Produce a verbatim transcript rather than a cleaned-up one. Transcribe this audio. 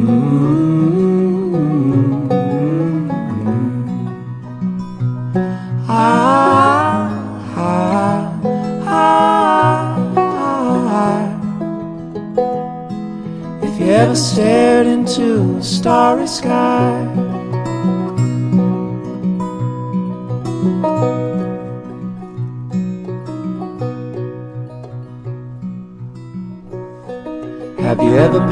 Ah, ah, ah, ah. If you ever stared into a starry sky, have you ever been